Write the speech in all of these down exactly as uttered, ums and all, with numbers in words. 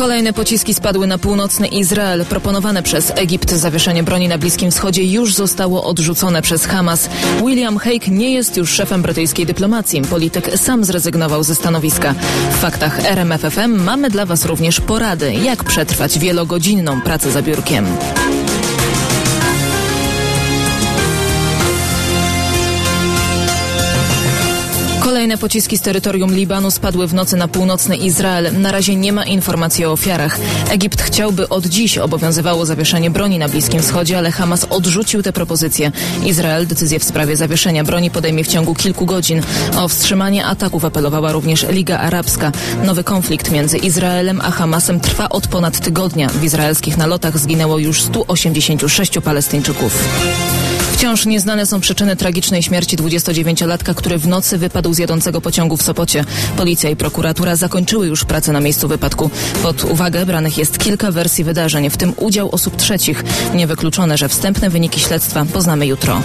Kolejne pociski spadły na północny Izrael. Proponowane przez Egipt zawieszenie broni na Bliskim Wschodzie już zostało odrzucone przez Hamas. William Hague nie jest już szefem brytyjskiej dyplomacji. Polityk sam zrezygnował ze stanowiska. W faktach R M F F M mamy dla Was również porady, jak przetrwać wielogodzinną pracę za biurkiem. Kolejne pociski z terytorium Libanu spadły w nocy na północny Izrael. Na razie nie ma informacji o ofiarach. Egipt chciałby od dziś obowiązywało zawieszenie broni na Bliskim Wschodzie, ale Hamas odrzucił tę propozycję. Izrael decyzję w sprawie zawieszenia broni podejmie w ciągu kilku godzin. O wstrzymanie ataków apelowała również Liga Arabska. Nowy konflikt między Izraelem a Hamasem trwa od ponad tygodnia. W izraelskich nalotach zginęło już stu osiemdziesięciu sześciu Palestyńczyków. Wciąż nieznane są przyczyny tragicznej śmierci dwudziestodziewięciolatka, który w nocy wypadł z jadącego pociągu w Sopocie. Policja i prokuratura zakończyły już pracę na miejscu wypadku. Pod uwagę branych jest kilka wersji wydarzeń, w tym udział osób trzecich. Niewykluczone, że wstępne wyniki śledztwa poznamy jutro.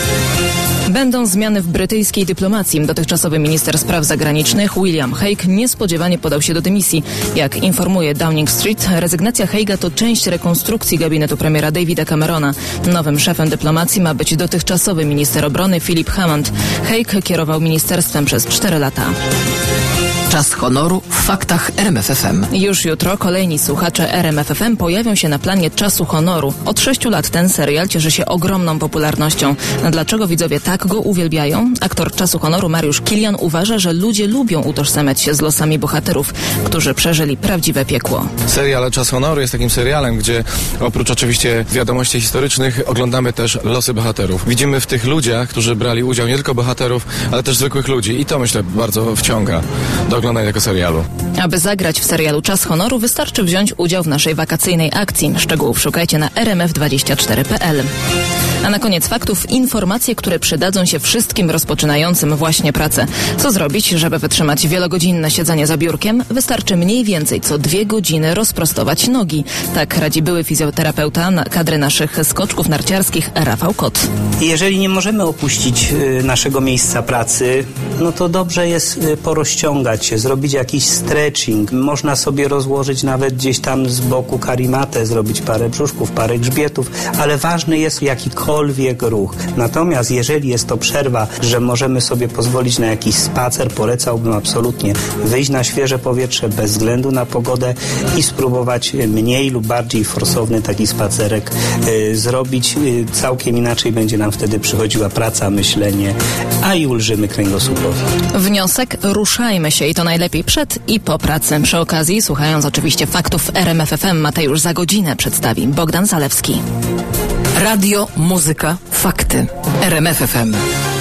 Będą zmiany w brytyjskiej dyplomacji. Dotychczasowy minister spraw zagranicznych William Hague niespodziewanie podał się do dymisji. Jak informuje Downing Street, rezygnacja Hage'a to część rekonstrukcji gabinetu premiera Davida Camerona. Nowym szefem dyplomacji ma być dotychczasowy minister obrony Philip Hammond. Hague kierował ministerstwem przez cztery lata. Czas honoru w faktach R M F F M. Już jutro kolejni słuchacze R M F F M pojawią się na planie Czasu Honoru. Od sześciu lat ten serial cieszy się ogromną popularnością. Dlaczego widzowie tak go uwielbiają? Aktor Czasu Honoru Mariusz Kilian uważa, że ludzie lubią utożsamiać się z losami bohaterów, którzy przeżyli prawdziwe piekło. Serial Czas Honoru jest takim serialem, gdzie oprócz oczywiście wiadomości historycznych oglądamy też losy bohaterów. Widzimy w tych ludziach, którzy brali udział, nie tylko bohaterów, ale też zwykłych ludzi i to myślę bardzo wciąga do oglądania tego serialu. Aby zagrać w serialu Czas Honoru wystarczy wziąć udział w naszej wakacyjnej akcji. Szczegółów szukajcie na r m f dwadzieścia cztery kropka p l. A na koniec faktów informacje, które przydadzą się wszystkim rozpoczynającym właśnie pracę. Co zrobić, żeby wytrzymać wielogodzinne siedzenie za biurkiem? Wystarczy mniej więcej co dwie godziny rozprostować nogi. Tak radzi były fizjoterapeuta na kadry naszych skoczków narciarskich Rafał Kot. Jeżeli nie możemy opuścić y, naszego miejsca pracy, no to dobrze jest y, porozciągać się, zrobić jakiś stretching. Można sobie rozłożyć nawet gdzieś tam z boku karimatę, zrobić parę brzuszków, parę grzbietów, ale ważny jest jakikolwiek ruch. Natomiast jeżeli jest to przerwa, że możemy sobie pozwolić na jakiś spacer, polecałbym absolutnie wyjść na świeże powietrze bez względu na pogodę i spróbować mniej lub bardziej forsowny taki spacerek y, zrobić. Y, całkiem inaczej będzie nam wtedy przychodziła praca, myślenie, a i ulżymy kręgosłupowi. Wniosek: ruszajmy się i to najlepiej przed i po pracy. Przy okazji, słuchając oczywiście faktów R M F F M, Mateusz za godzinę przedstawi Bogdan Zalewski. Radio, muzyka, fakty. R M F F M.